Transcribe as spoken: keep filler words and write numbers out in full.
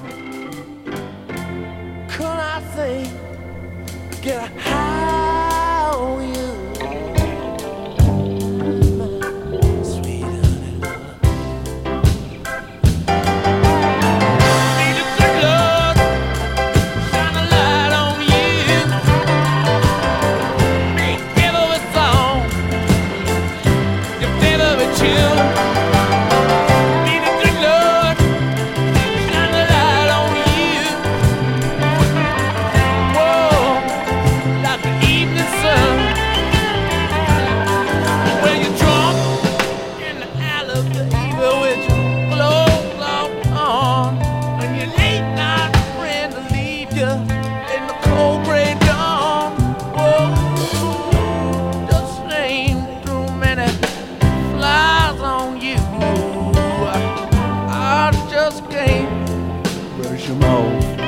Could I think, get a high on you, sweet honey love. Need a good love, shine a light on you. Make favorite song, your favorite tune. Need a good love, shine a light on you. Whoa, like the evening sun. When you're drunk in the elevator with your clothes off on, and your late night friend to leave you in the cold gray dawn. Whoa, just ain't too many flies on you. I just can't brush 'em off.